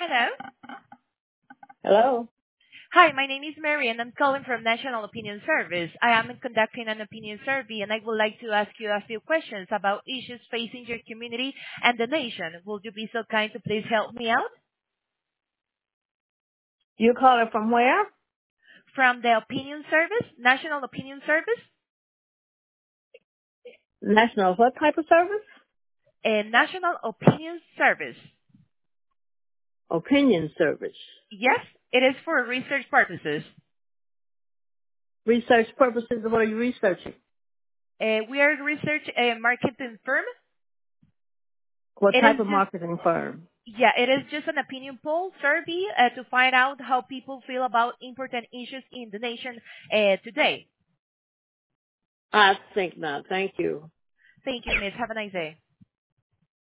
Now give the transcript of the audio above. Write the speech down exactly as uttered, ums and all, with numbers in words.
Hello. Hello. Hi, my name is Mary, and I'm calling from National Opinion Service. I am conducting an opinion survey, and I would like to ask you a few questions about issues facing your community and the nation. Would you be so kind to please help me out? You calling from where? From the Opinion Service, National Opinion Service, National what type of service? a National Opinion Service. Opinion service. Yes, it is for research purposes. Research purposes. What are you researching? Uh, we are a research uh, marketing firm. What It type is of just marketing firm? Yeah, it is just an opinion poll survey uh, to find out how people feel about important issues in the nation uh, today. I think not. Thank you. Thank you, Miss. Have a nice day.